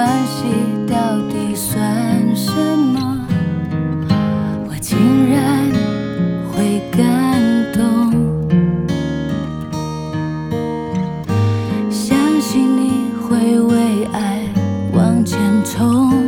关系到底算什么？我竟然会感动，相信你会为爱往前冲。